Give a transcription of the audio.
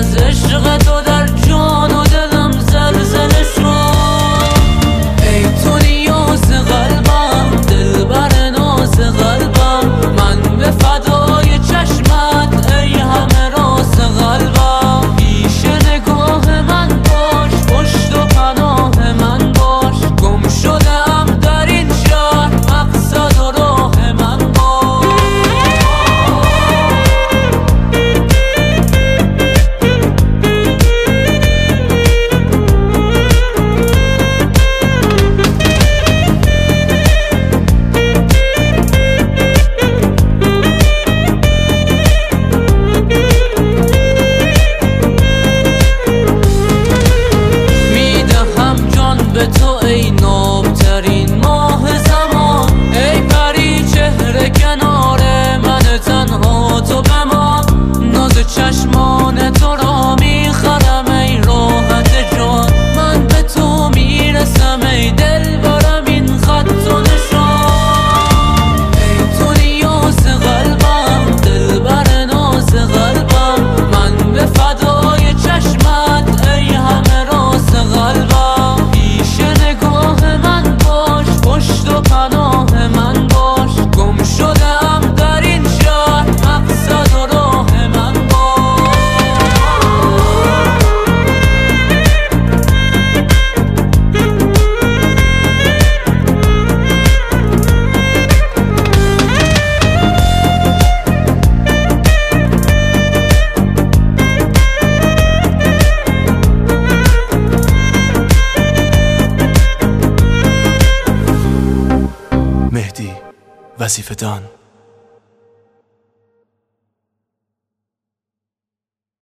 از عشق تو در جان و دلم زلزله شد. ای تو نیاز قلبم، دلبر ناز قلبم، من به فدای چشمت ای همه راز قلبم. پیش نگاه من باش، پشت و پناه من باش، گم شدم در این شهر، مقصد و راه من باش. به تو ای نابترین ماه زمان، ای پری چهره کنار من تنها تو بمان. ناز چشمان تو را میخرم ای راحت جان، من به تو میرسم ای دل برم این خط و نشان. ای تو نیاز قلبم، دلبر ناز قلبم، من به فدای چشمت ای همه راز قلبم. نگاه من باش، پشت و پناه من باش، گم شدم در این شهر، مقصد و راه من باش. مهدی وظیفه‌دان.